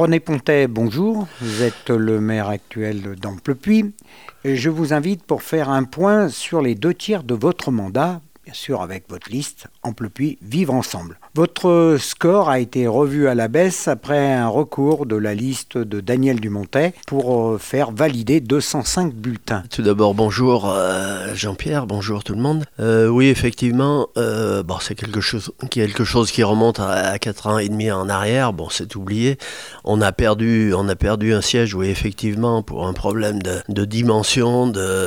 René Pontet, bonjour. Vous êtes le maire actuel d'Amplepuis. Je vous invite pour faire un point sur les 2/3 de votre mandat, bien sûr avec votre liste Amplepuis Vivre Ensemble. Votre score a été revu à la baisse après un recours de la liste de Daniel Dumontet pour faire valider 205 bulletins. Tout d'abord, bonjour Jean-Pierre, bonjour tout le monde. Oui, effectivement, c'est quelque chose qui remonte à 4 ans et demi en arrière. Bon, c'est oublié. On a perdu un siège, oui, effectivement, pour un problème de dimension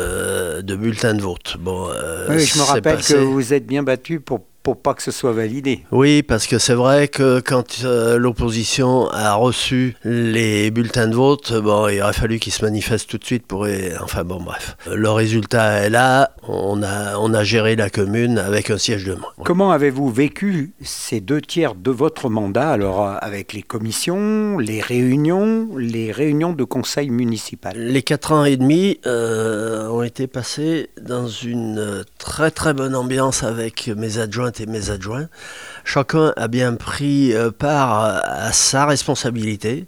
de bulletins de vote. Bon, oui, je me rappelle que vous êtes bien battu pour pas que ce soit validé. Oui, parce que c'est vrai que quand l'opposition a reçu les bulletins de vote, il aurait fallu qu'ils se manifestent tout de suite pour... bref. Le résultat est là, on a géré la commune avec un siège de moins. Comment avez-vous vécu ces 2/3 de votre mandat, alors avec les commissions, les réunions de conseil municipal? Les 4 ans et demi ont été passés dans une très très bonne ambiance avec mes adjoints et mes adjoints. Chacun a bien pris part à sa responsabilité.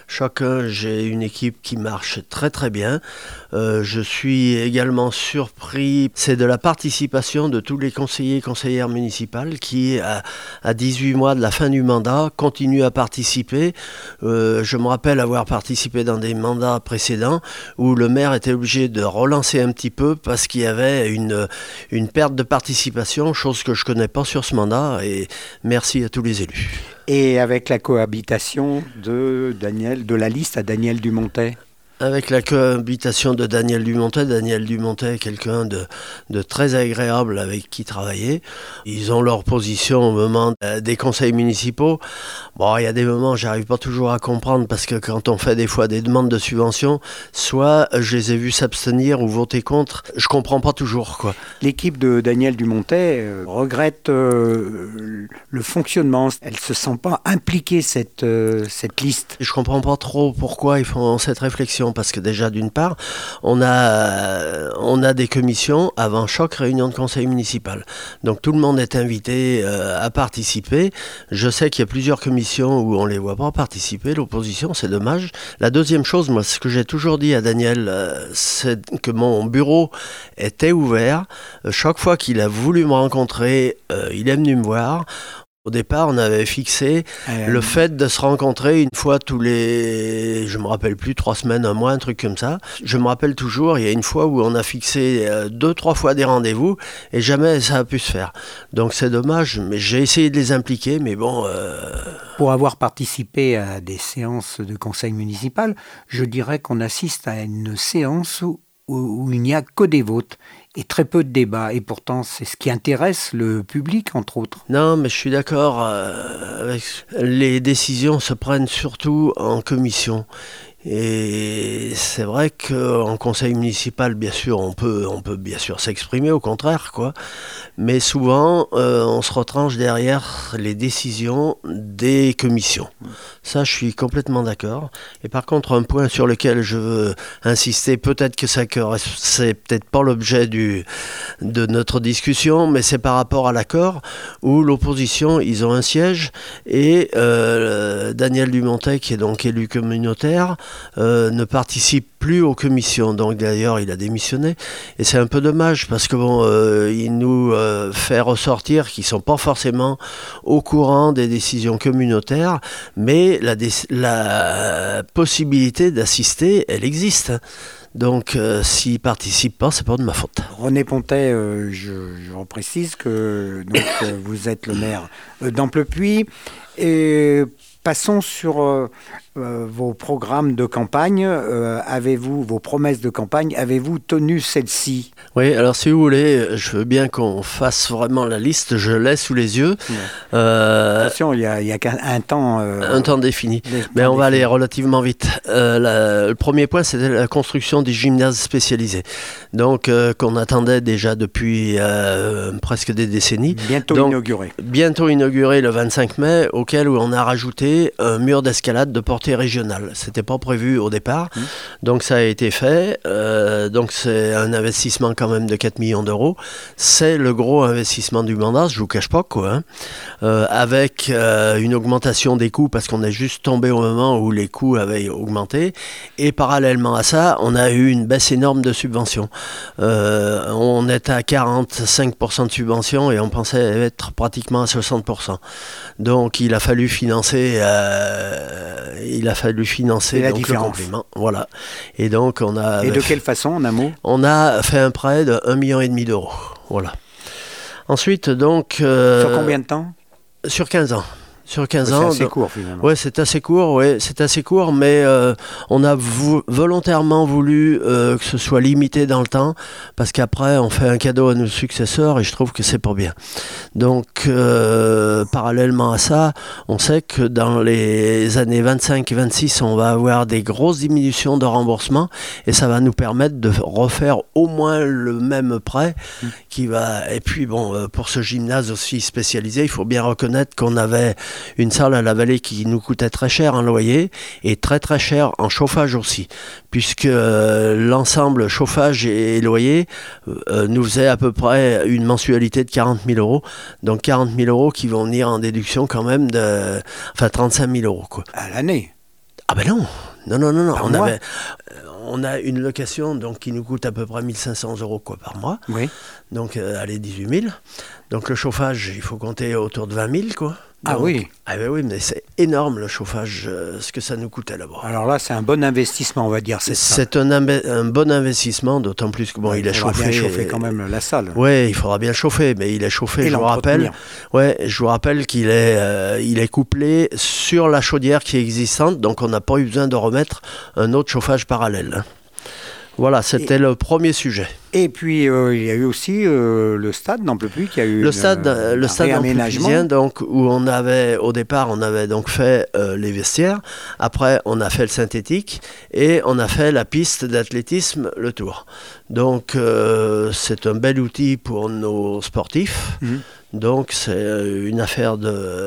J'ai une équipe qui marche très très bien. Je suis également surpris, c'est de la participation de tous les conseillers et conseillères municipales qui, à 18 mois de la fin du mandat, continuent à participer. Je me rappelle avoir participé dans des mandats précédents où le maire était obligé de relancer un petit peu parce qu'il y avait une perte de participation, chose que je ne connais pas sur ce mandat, et merci à tous les élus. Et avec la cohabitation de la liste à Daniel Dumontet? Avec la cohabitation de Daniel Dumontet est quelqu'un de très agréable avec qui travailler. Ils ont leur position au moment des conseils municipaux. Bon, il y a des moments, j'arrive pas toujours à comprendre parce que quand on fait des fois des demandes de subventions, soit je les ai vus s'abstenir ou voter contre, je comprends pas toujours, quoi. L'équipe de Daniel Dumontet regrette le fonctionnement. Elle se sent pas impliquée, cette liste. Je comprends pas trop pourquoi ils font cette réflexion. Parce que déjà, d'une part, on a des commissions avant chaque réunion de conseil municipal. Donc tout le monde est invité à participer. Je sais qu'il y a plusieurs commissions où on ne les voit pas participer. L'opposition, c'est dommage. La deuxième chose, moi, ce que j'ai toujours dit à Daniel, c'est que mon bureau était ouvert. Chaque fois qu'il a voulu me rencontrer, il est venu me voir. Au départ, on avait fixé le fait de se rencontrer une fois tous les, je me rappelle plus, 3 semaines, un mois, un truc comme ça. Je me rappelle toujours, il y a une fois où on a fixé 2-3 fois des rendez-vous et jamais ça a pu se faire. Donc c'est dommage, mais j'ai essayé de les impliquer, mais bon... Pour avoir participé à des séances de conseil municipal, je dirais qu'on assiste à une séance où il n'y a que des votes et très peu de débats. Et pourtant, c'est ce qui intéresse le public, entre autres. Non, mais je suis d'accord. Les décisions se prennent surtout en commission. Et c'est vrai qu'en conseil municipal, bien sûr, on peut bien sûr s'exprimer, au contraire, quoi. Mais souvent, on se retranche derrière les décisions des commissions. Ça, je suis complètement d'accord. Et par contre, un point sur lequel je veux insister, peut-être que c'est peut-être pas l'objet de notre discussion, mais c'est par rapport à l'accord où l'opposition, ils ont un siège et Daniel Dumontet, qui est donc élu communautaire, ne participe plus aux commissions. Donc d'ailleurs, il a démissionné. Et c'est un peu dommage parce que il nous fait ressortir qu'ils ne sont pas forcément au courant des décisions communautaires, mais la possibilité d'assister, elle existe. Donc, s'ils ne participent pas, c'est pas de ma faute. René Pontet, je reprécise que vous êtes le maire d'Amplepuis. Et passons sur vos programmes de campagne. Vos promesses de campagne, avez-vous tenu celles-ci? Oui, alors si vous voulez, je veux bien qu'on fasse vraiment la liste, je l'ai sous les yeux. Ouais. Attention, il y a qu'un temps... un temps défini, mais on va aller relativement vite. Le premier point, c'était la construction du gymnase spécialisé, donc qu'on attendait déjà depuis presque des décennies. Bientôt inauguré. Bientôt inauguré le 25 mai, auquel on a rajouté rajouter un mur d'escalade de portée régionale. C'était pas prévu au départ, donc ça a été fait. Donc c'est un investissement quand même de 4 millions d'euros. C'est le gros investissement du mandat, je vous cache pas quoi. Avec une augmentation des coûts parce qu'on est juste tombé au moment où les coûts avaient augmenté. Et parallèlement à ça, on a eu une baisse énorme de subventions. On est à 45% de subventions et on pensait être pratiquement à 60%. Donc il a fallu financer la donc, le complément. Voilà. Et donc on a. Et de quelle façon, en un mot? On a fait un prêt de 1,5 million d'euros. Voilà. Ensuite, donc. Sur combien de temps? Sur 15 ans. Sur 15 ans. C'est assez court finalement. Oui, c'est assez court, mais on a volontairement voulu que ce soit limité dans le temps, parce qu'après, on fait un cadeau à nos successeurs et je trouve que c'est pas bien. Donc, parallèlement à ça, on sait que dans les années 25 et 26, on va avoir des grosses diminutions de remboursement et ça va nous permettre de refaire au moins le même prêt qui va. Et puis, bon, pour ce gymnase aussi spécialisé, il faut bien reconnaître qu'on avait une salle à la Vallée qui nous coûtait très cher en loyer et très très cher en chauffage aussi, puisque l'ensemble chauffage et loyer nous faisait à peu près une mensualité de 40 000 euros. Donc 40 000 euros qui vont venir en déduction quand même de 35 000 euros. Quoi. À l'année? Ah ben non. Par On a une location donc, qui nous coûte à peu près 1 500 euros quoi, par mois. Oui. Donc, allez, 18 000. Donc, le chauffage, il faut compter autour de 20 000, quoi. Donc, ah oui. Ah ben oui, mais c'est énorme le chauffage, ce que ça nous coûtait là-bas. Alors là, c'est un bon investissement, on va dire. C'est un bon investissement, d'autant plus que bon, il est chauffé. Il faudra bien chauffer quand même la salle. Oui, il faudra bien chauffer, mais il est chauffé. Je vous rappelle. Ouais, je vous rappelle qu'il est couplé sur la chaudière qui est existante, donc on n'a pas eu besoin de remettre un autre chauffage parallèle. Voilà, c'était le premier sujet. Et puis, il y a eu aussi le stade d'Amplepuis qui a eu le stade amplepuisien, donc où au départ, on avait donc fait les vestiaires. Après, on a fait le synthétique et on a fait la piste d'athlétisme, le Tour. Donc, c'est un bel outil pour nos sportifs. Donc, c'est une affaire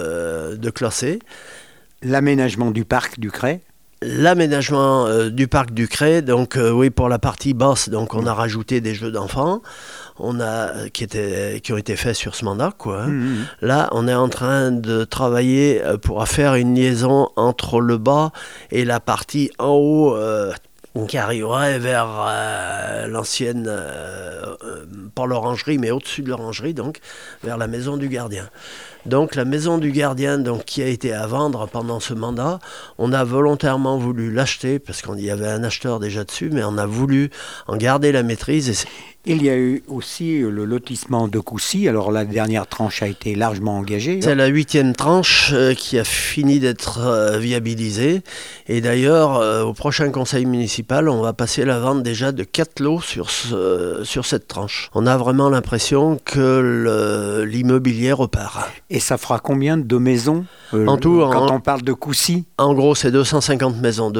de classer. L'aménagement du parc du Cré. L'aménagement du parc du Cré, donc oui, pour la partie basse, donc on a rajouté des jeux d'enfants, qui ont été faits sur ce mandat, quoi. Là, on est en train de travailler pour faire une liaison entre le bas et la partie en haut, qui arriverait vers l'ancienne, pas l'orangerie, mais au-dessus de l'orangerie, donc vers la maison du gardien. Donc la maison du gardien, donc, qui a été à vendre pendant ce mandat, on a volontairement voulu l'acheter, parce qu'il y avait un acheteur déjà dessus, mais on a voulu en garder la maîtrise. Il y a eu aussi le lotissement de Coucy. Alors la dernière tranche a été largement engagée. C'est la 8e tranche qui a fini d'être viabilisée. Et d'ailleurs, au prochain conseil municipal, on va passer la vente déjà de 4 lots sur cette tranche. On a vraiment l'impression que l'immobilier repart. Et ça fera combien de maisons en tout, quand on parle de Coucy? En gros, c'est 250 maisons,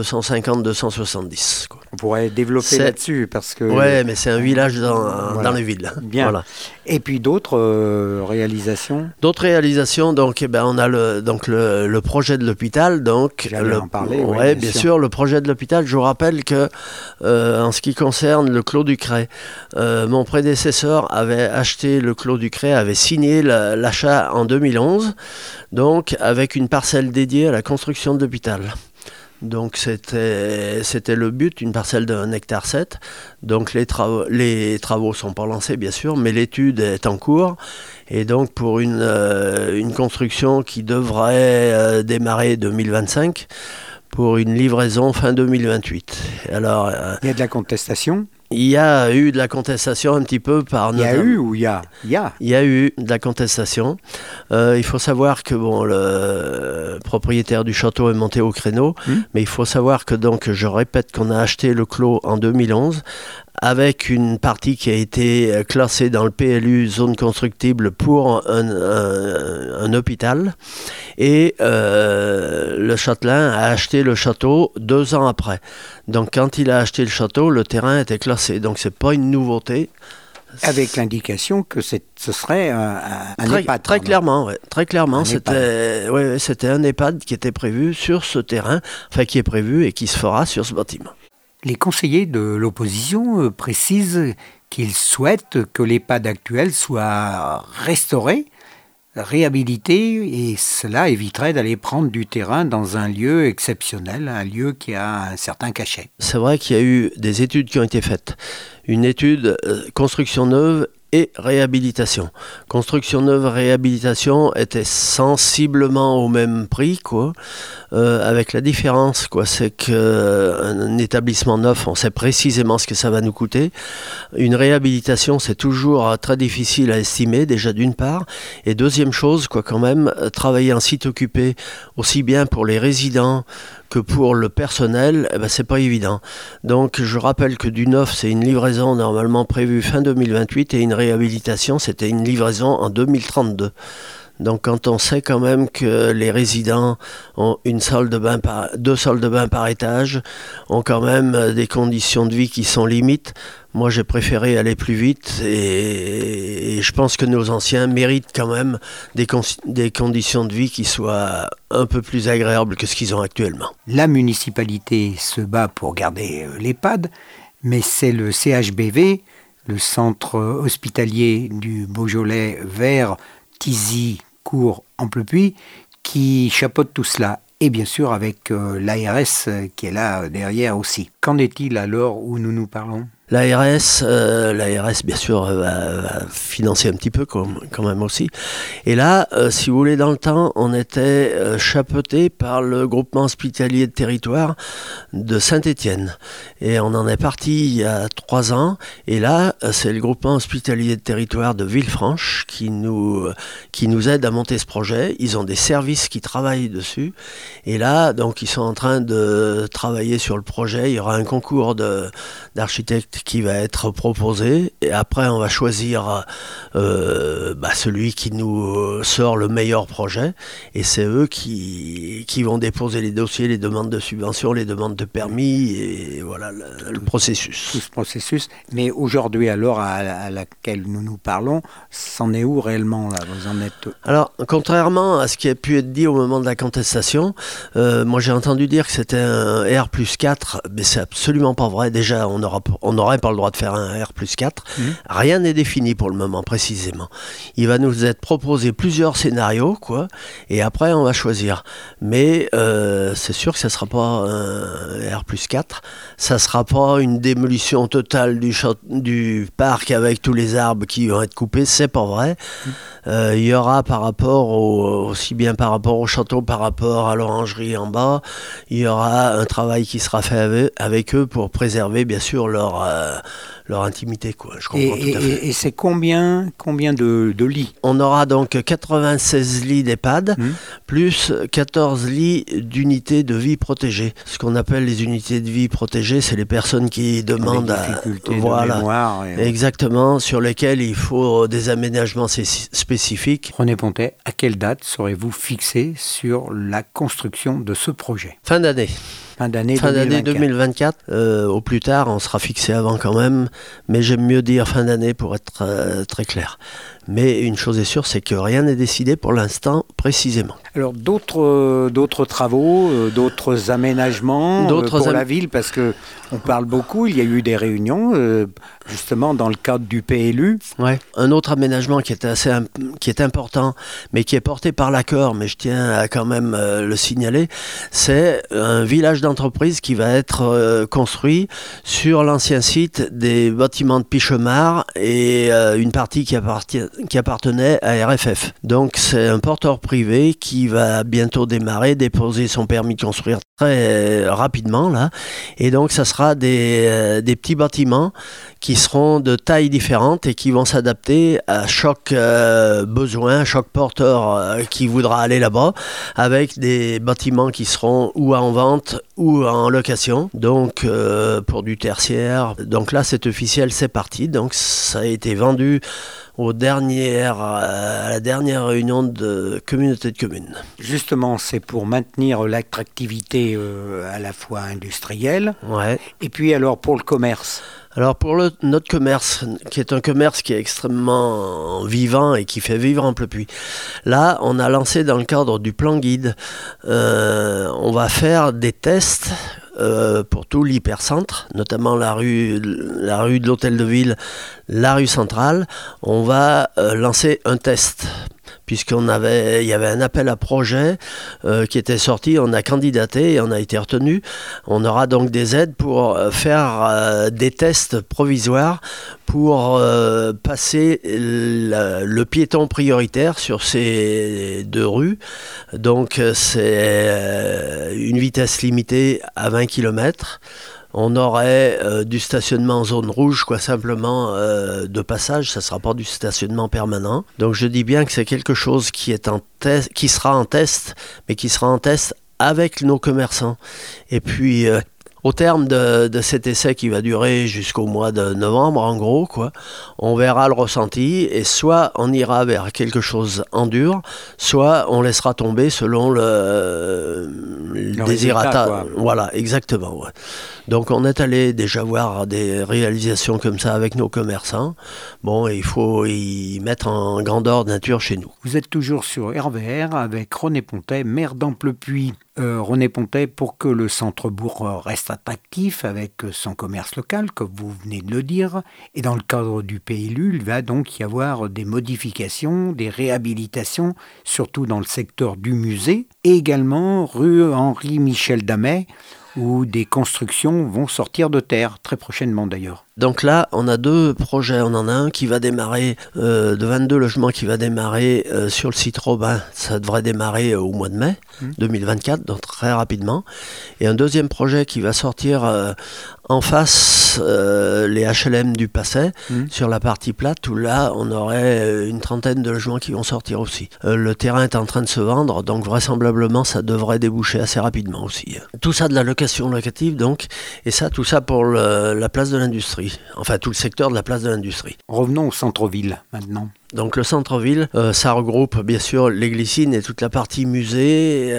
250-270. Quoi. On pourrait développer là-dessus parce que... Ouais, mais c'est un village dans les villes. Bien. Voilà. Et puis d'autres réalisations? D'autres réalisations, donc, on a le projet de l'hôpital. J'allais en parler. Oui, bien sûr, le projet de l'hôpital. Je vous rappelle que, en ce qui concerne le Clos du Cré, mon prédécesseur avait acheté le Clos du Cré, avait signé l'achat en 2011, donc avec une parcelle dédiée à la construction de l'hôpital. Donc c'était le but, une parcelle de 1,7 hectare. Donc les travaux sont pas lancés bien sûr, mais l'étude est en cours. Et donc pour une construction qui devrait démarrer 2025 pour une livraison fin 2028. Alors, il y a de la contestation? Il y a eu de la contestation un petit peu par... Il y a eu ou il y a? Il y a eu de la contestation. Il faut savoir que le propriétaire du château est monté au créneau, mais il faut savoir que, donc, je répète qu'on a acheté le clos en 2011 avec une partie qui a été classée dans le PLU, zone constructible, pour un hôpital. Et le châtelain a acheté le château 2 ans après. Donc quand il a acheté le château, le terrain était classé. Donc c'est pas une nouveauté. Avec l'indication que ce serait un EHPAD. Très clairement, ouais. Très clairement, EHPAD. c'était un EHPAD qui était prévu sur ce terrain, enfin qui est prévu et qui se fera sur ce bâtiment. Les conseillers de l'opposition précisent qu'ils souhaitent que l'EHPAD actuel soit restauré, réhabilité, et cela éviterait d'aller prendre du terrain dans un lieu exceptionnel, un lieu qui a un certain cachet. C'est vrai qu'il y a eu des études qui ont été faites. Une étude construction neuve et réhabilitation. Construction neuve, réhabilitation étaient sensiblement au même prix, quoi. Avec la différence, quoi, c'est qu'un établissement neuf, on sait précisément ce que ça va nous coûter. Une réhabilitation, c'est toujours très difficile à estimer, déjà d'une part. Et deuxième chose, quoi, quand même, travailler en site occupé, aussi bien pour les résidents que pour le personnel, c'est pas évident. Donc je rappelle que du neuf, c'est une livraison normalement prévue fin 2028 et une réhabilitation, c'était une livraison en 2032. Donc quand on sait quand même que les résidents ont deux salles de bain par étage, ont quand même des conditions de vie qui sont limites, moi j'ai préféré aller plus vite et je pense que nos anciens méritent quand même des conditions de vie qui soient un peu plus agréables que ce qu'ils ont actuellement. La municipalité se bat pour garder l'EHPAD, mais c'est le CHBV, le centre hospitalier du Beaujolais vers Thizy, Cours, Amplepuis, qui chapeaute tout cela. Et bien sûr avec l'ARS qui est là derrière aussi. Qu'en est-il à l'heure où nous parlons ? L'ARS, bien sûr, va financer un petit peu quand même aussi. Et là, si vous voulez, dans le temps, on était chapeauté par le groupement hospitalier de territoire de Saint-Étienne. Et on en est parti il y a 3 ans. Et là, c'est le groupement hospitalier de territoire de Villefranche qui nous aide à monter ce projet. Ils ont des services qui travaillent dessus. Et là, donc, ils sont en train de travailler sur le projet. Il y aura un concours d'architectes qui va être proposé et après on va choisir celui qui nous sort le meilleur projet et c'est eux qui vont déposer les dossiers, les demandes de subvention, les demandes de permis et voilà le processus. Tout ce processus. Mais aujourd'hui, à l'heure à laquelle nous parlons, c'en est où réellement là ? Vous en êtes... Alors, contrairement à ce qui a pu être dit au moment de la contestation, moi j'ai entendu dire que c'était un R+4, mais c'est absolument pas vrai. Déjà, on n'aurait pas le droit de faire un R+4. Rien n'est défini pour le moment précisément. Il va nous être proposé plusieurs scénarios, quoi, et après on va choisir. Mais c'est sûr que ça ne sera pas un R+4. Ça ne sera pas une démolition totale du parc avec tous les arbres qui vont être coupés. C'est pas vrai. Il y aura aussi bien par rapport au château, par rapport à l'orangerie en bas, il y aura un travail qui sera fait avec eux pour préserver bien sûr leur intimité, quoi. Je comprends tout à fait. Et c'est combien de lits ? On aura donc 96 lits d'EHPAD, plus 14 lits d'unités de vie protégées. Ce qu'on appelle les unités de vie protégées, c'est les personnes qui demandent de mémoire. Exactement, sur lesquelles il faut des aménagements spécifiques. René Pontet, à quelle date serez-vous fixé sur la construction de ce projet ? Fin d'année. Fin d'année 2024. Au plus tard, on sera fixé avant quand même, mais j'aime mieux dire fin d'année pour être très clair. Mais une chose est sûre, c'est que rien n'est décidé pour l'instant précisément. Alors d'autres travaux, d'autres aménagements pour la ville, parce qu'on parle beaucoup, il y a eu des réunions justement dans le cadre du PLU. Ouais. Un autre aménagement qui est important, mais qui est porté par l'accord, mais je tiens à quand même le signaler, c'est un village d'entreprise qui va être construit sur l'ancien site des bâtiments de Pichemar et une partie qui appartenait à RFF. Donc c'est un porteur privé qui va bientôt déposer son permis de construire très rapidement là, et donc ça sera des petits bâtiments qui seront de tailles différentes et qui vont s'adapter à chaque besoin, chaque porteur qui voudra aller là-bas, avec des bâtiments qui seront ou en vente ou en location, donc pour du tertiaire. Donc là c'est officiel, c'est parti, donc ça a été vendu à la dernière réunion de communauté de communes. Justement, c'est pour maintenir l'attractivité à la fois industrielle, Ouais. et puis alors pour le commerce. Alors pour notre commerce, qui est un commerce qui est extrêmement vivant et qui fait vivre Amplepuis, là on a lancé dans le cadre du plan guide, on va faire des tests pour tout l'hypercentre, notamment la rue de l'Hôtel de Ville, la rue centrale. On va lancer un test. Il y avait un appel à projet qui était sorti, on a candidaté et on a été retenu. On aura donc des aides pour faire des tests provisoires pour passer le piéton prioritaire sur ces deux rues. Donc c'est une vitesse limitée à 20 km. On aurait du stationnement en zone rouge, simplement de passage, ça ne sera pas du stationnement permanent. Donc je dis bien que c'est quelque chose qui sera en test, mais qui sera en test avec nos commerçants. Et puis au terme de cet essai qui va durer jusqu'au mois de novembre, en gros, on verra le ressenti et soit on ira vers quelque chose en dur, soit on laissera tomber selon le désirata. Voilà, exactement. Ouais. Donc on est allé déjà voir des réalisations comme ça avec nos commerçants. Bon, il faut y mettre en grandeur nature chez nous. Vous êtes toujours sur RVR avec René Pontet, maire d'Amplepuis. René Pontet, pour que le centre-bourg reste attractif avec son commerce local, comme vous venez de le dire, et dans le cadre du PLU, il va donc y avoir des modifications, des réhabilitations, surtout dans le secteur du musée, et également rue Henri-Michel Damet, où des constructions vont sortir de terre, très prochainement d'ailleurs. Donc là, on a deux projets. On en a un qui va démarrer, de 22 logements qui va démarrer sur le site Robin. Ça devrait démarrer au mois de mai 2024, donc très rapidement. Et un deuxième projet qui va sortir en face, les HLM du Passet, sur la partie plate, où là, on aurait une trentaine de logements qui vont sortir aussi. Le terrain est en train de se vendre, donc vraisemblablement, ça devrait déboucher assez rapidement aussi. Tout ça de la location locative, donc, et tout ça pour la place de l'industrie. Enfin, tout le secteur de la place de l'industrie. Revenons au centre-ville, maintenant. Donc le centre-ville, ça regroupe bien sûr les glycines et toute la partie musée.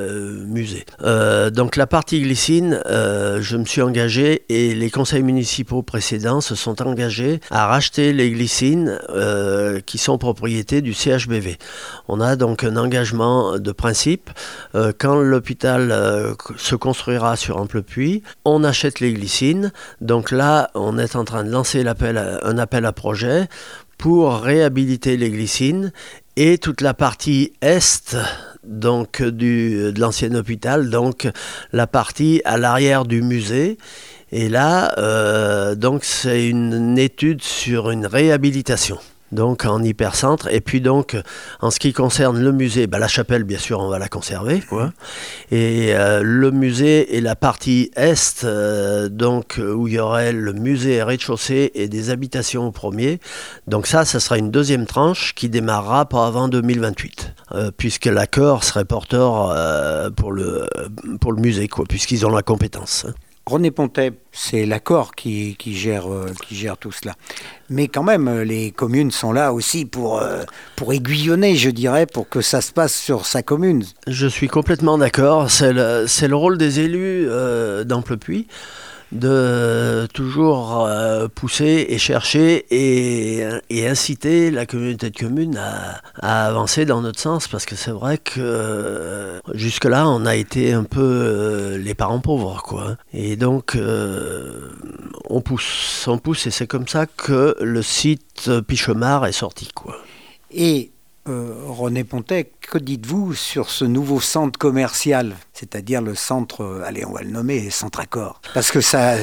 Donc la partie glycine, je me suis engagé et les conseils municipaux précédents se sont engagés à racheter les glycines qui sont propriété du CHBV. On a donc un engagement de principe. Quand l'hôpital se construira sur Amplepuis, on achète les glycines. Donc là, on est en train de lancer un appel à projet pour réhabiliter les glycines et toute la partie est donc de l'ancien hôpital, donc la partie à l'arrière du musée. Et là, donc c'est une étude sur une réhabilitation. Donc en hypercentre, et puis donc en ce qui concerne le musée, la chapelle bien sûr on va la conserver, et le musée et la partie est, donc où il y aurait le musée rez-de-chaussée et des habitations au premier, donc ça sera une deuxième tranche qui démarrera pas avant 2028, puisque l'accord serait porteur pour le musée, puisqu'ils ont la compétence. René Pontet, c'est l'accord qui gère tout cela. Mais quand même, les communes sont là aussi pour aiguillonner, je dirais, pour que ça se passe sur sa commune. Je suis complètement d'accord. C'est le rôle des élus d'Amplepuis de toujours pousser et chercher et inciter la communauté de communes à avancer dans notre sens, parce que c'est vrai que jusque-là on a été un peu les parents pauvres, et donc on pousse et c'est comme ça que le site Pichemar est sorti, Et René Pontet, que dites-vous sur ce nouveau centre commercial, c'est-à-dire le centre, allez, on va le nommer Centre Accor, parce que ça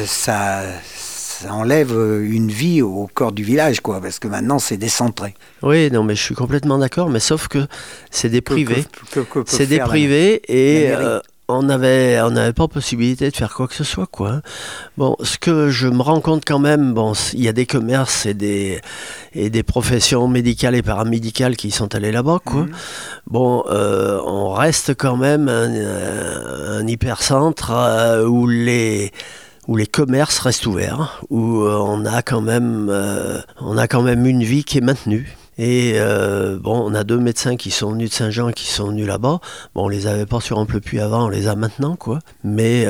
enlève une vie au corps du village, parce que maintenant c'est décentré. Oui, non, mais je suis complètement d'accord, mais sauf que c'est des privés, c'est des privés et on n'avait pas possibilité de faire quoi que ce soit, Bon, ce que je me rends compte quand même, il y a des commerces et des professions médicales et paramédicales qui sont allés là-bas, Bon, on reste quand même un hypercentre où où les commerces restent ouverts, où on a quand même une vie qui est maintenue. Et on a 2 médecins qui sont venus de Saint-Jean, qui sont venus là-bas. Bon, on les avait pas sur Amplepuis avant, on les a maintenant, quoi. Mais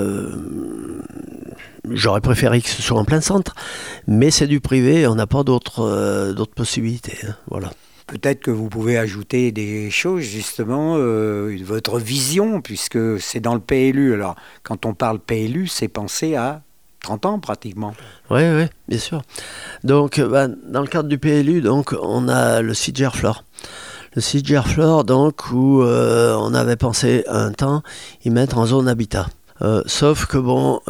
j'aurais préféré que ce soit en plein centre. Mais c'est du privé, on n'a pas d'autres possibilités. Hein, voilà. Peut-être que vous pouvez ajouter des choses, justement, votre vision, puisque c'est dans le PLU. Alors, quand on parle PLU, c'est pensé à 30 ans pratiquement. Oui, bien sûr. Donc, dans le cadre du PLU, donc, on a le site Gerflor. Le site Gerflor, donc, où on avait pensé un temps y mettre en zone habitat. Sauf que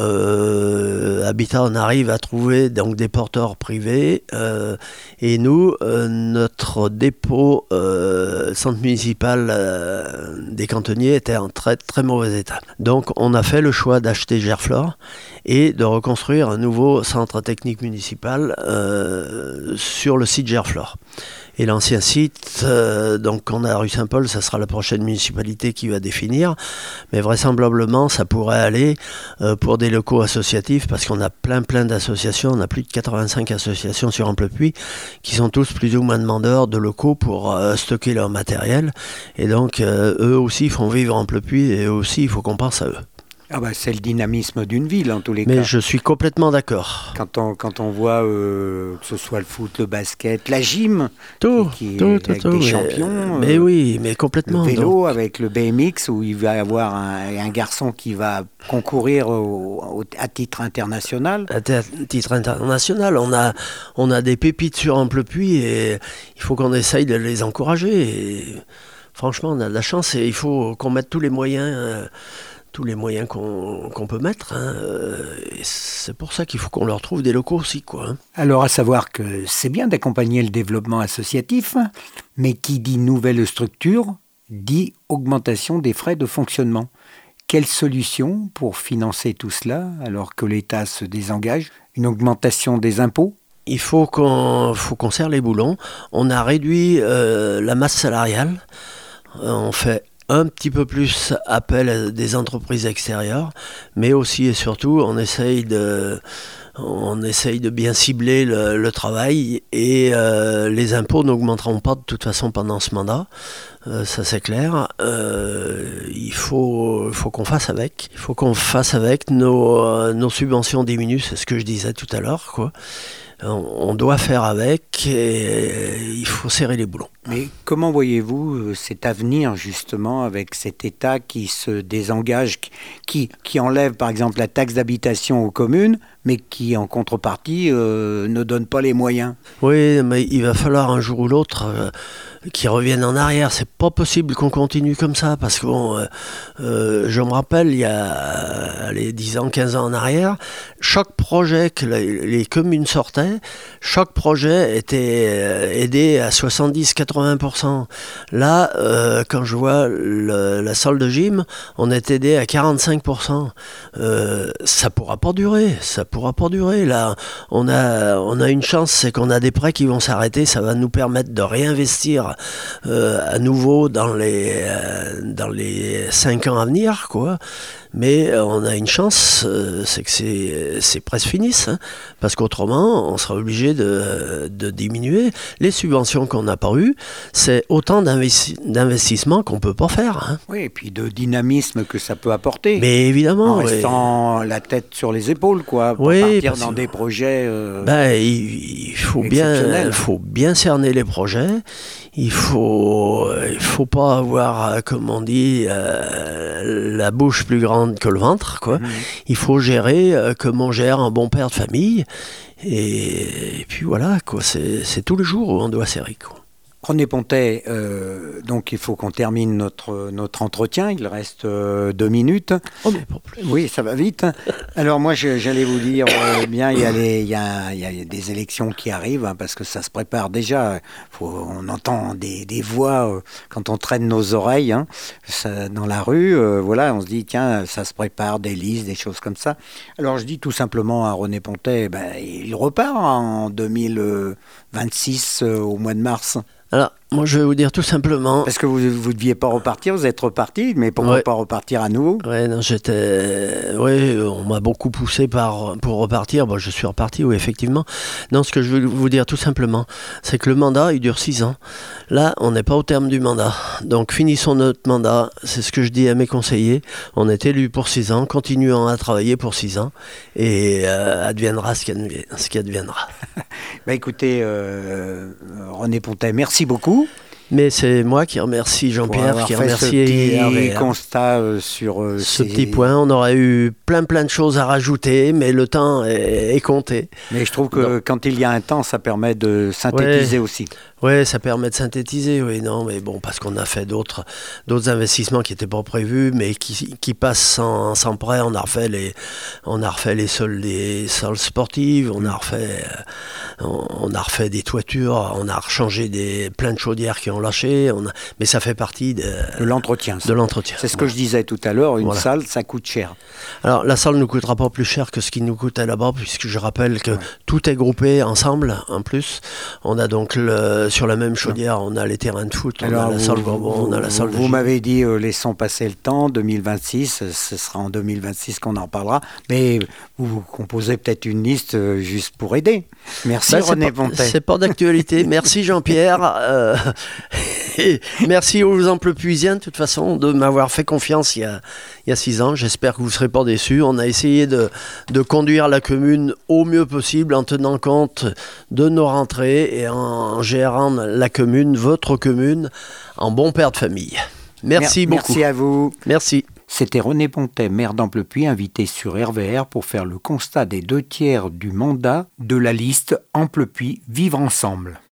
Habitat, on arrive à trouver donc des porteurs privés et nous, notre dépôt centre municipal des cantonniers était en très très mauvais état. Donc on a fait le choix d'acheter Gerflor et de reconstruire un nouveau centre technique municipal sur le site Gerflor. Et l'ancien site, donc on a rue Saint-Paul, ça sera la prochaine municipalité qui va définir. Mais vraisemblablement, ça pourrait aller pour des locaux associatifs, parce qu'on a plein d'associations. On a plus de 85 associations sur Amplepuis, qui sont tous plus ou moins demandeurs de locaux pour stocker leur matériel. Et donc, eux aussi font vivre Amplepuis, et eux aussi, il faut qu'on pense à eux. Ah bah, c'est le dynamisme d'une ville en tous les cas. Mais je suis complètement d'accord. Quand on voit que ce soit le foot, le basket, la gym, avec des champions. Mais oui, mais complètement. Le vélo avec le BMX où il va y avoir un garçon qui va concourir à titre international. À titre international, on a des pépites sur Amplepuis et il faut qu'on essaye de les encourager. Et franchement, on a de la chance et il faut qu'on mette tous les moyens qu'on peut mettre. Hein. Et c'est pour ça qu'il faut qu'on leur trouve des locaux aussi. Quoi, hein. Alors, à savoir que c'est bien d'accompagner le développement associatif, mais qui dit nouvelle structure, dit augmentation des frais de fonctionnement. Quelle solution pour financer tout cela alors que l'État se désengage? Une augmentation des impôts? Il faut qu'on serre les boulons. On a réduit la masse salariale. On fait un petit peu plus appel à des entreprises extérieures, mais aussi et surtout on essaye de bien cibler le travail et les impôts n'augmenteront pas de toute façon pendant ce mandat, ça c'est clair. Il faut qu'on fasse avec. Il faut qu'on fasse avec. Nos subventions diminuent, c'est ce que je disais tout à l'heure, quoi. On doit faire avec et il faut serrer les boulons. Mais comment voyez-vous cet avenir justement avec cet État qui se désengage, qui enlève par exemple la taxe d'habitation aux communes, mais qui en contrepartie ne donne pas les moyens? Oui, mais il va falloir un jour ou l'autre qu'ils reviennent en arrière. C'est pas possible qu'on continue comme ça parce que je me rappelle il y a 10 ans, 15 ans en arrière, chaque projet que les communes sortaient, chaque projet était aidé à 70-80%. Là, quand je vois la salle de gym, on est aidé à 45%. Ça pourra pas durer. Là, on a une chance, c'est qu'on a des prêts qui vont s'arrêter. Ça va nous permettre de réinvestir à nouveau dans les 5 ans à venir, quoi. Mais on a une chance, c'est que c'est presque finisse, hein, parce qu'autrement, on sera obligé de diminuer. Les subventions qu'on n'a pas eues, c'est autant d'investissements qu'on ne peut pas faire. Hein. Oui, et puis de dynamisme que ça peut apporter. Mais évidemment. En restant la tête sur les épaules, quoi, pour partir dans des projets il faut bien cerner les projets. Il faut pas avoir, comme on dit, la bouche plus grande que le ventre, quoi. Il faut gérer comme on gère un bon père de famille. Et puis voilà, quoi. C'est tous les jours où on doit serrer, quoi. René Pontet, donc il faut qu'on termine notre entretien, il reste 2 minutes. Oh mais pas plus. Oui, ça va vite. Alors moi j'allais vous dire, il y a des élections qui arrivent, hein, parce que ça se prépare déjà. On entend des voix quand on traîne nos oreilles dans la rue. Voilà, on se dit tiens, ça se prépare, des listes, des choses comme ça. Alors je dis tout simplement à René Pontet, il repart en 2026 au mois de mars. Alors, Moi, je vais vous dire tout simplement. Parce que vous ne deviez pas repartir, vous êtes reparti, mais pourquoi pas repartir à nouveau? Ouais, non, on m'a beaucoup poussé pour repartir. Bon, je suis reparti, oui, effectivement. Non, ce que je veux vous dire tout simplement, c'est que le mandat, il dure 6 ans. Là, on n'est pas au terme du mandat. Donc, finissons notre mandat. C'est ce que je dis à mes conseillers. On est élus pour 6 ans, continuons à travailler pour 6 ans, et adviendra ce qui adviendra. Écoutez, René Pontet, merci beaucoup. Mais c'est moi qui remercie Jean-Pierre, qui remercie Hervé. Constat sur ce petit point. On aurait eu plein de choses à rajouter, mais le temps est compté. Mais je trouve que quand il y a un temps, ça permet de synthétiser aussi. Oui, ça permet de synthétiser, oui, non, mais bon, parce qu'on a fait d'autres investissements qui n'étaient pas prévus, mais qui passent sans prêt. On a refait les salles sportives, on a refait des toitures, on a rechangé plein de chaudières qui ont lâché, mais ça fait partie de l'entretien. C'est ce que je disais tout à l'heure, une salle, ça coûte cher. Alors, la salle ne nous coûtera pas plus cher que ce qui nous coûtait là-bas, puisque je rappelle que tout est groupé ensemble, en plus. On a donc sur la même chaudière, on a les terrains de foot, on a la salle Bourbon, on a la salle de gym. Vous m'avez dit, laissons passer le temps, 2026, ce sera en 2026 qu'on en parlera, mais vous composez peut-être une liste juste pour aider. Merci René Pontet. C'est pas d'actualité. Merci Jean-Pierre. Et merci aux Amplepuisiens, de toute façon, de m'avoir fait confiance il y a 6 ans. J'espère que vous ne serez pas déçus. On a essayé de conduire la commune au mieux possible en tenant compte de nos rentrées et en gérant la commune, votre commune, en bon père de famille. Merci beaucoup. Merci à vous. Merci. C'était René Pontet, maire d'Amplepuis, invité sur RVR pour faire le constat des 2 tiers du mandat de la liste Amplepuis Vivre Ensemble.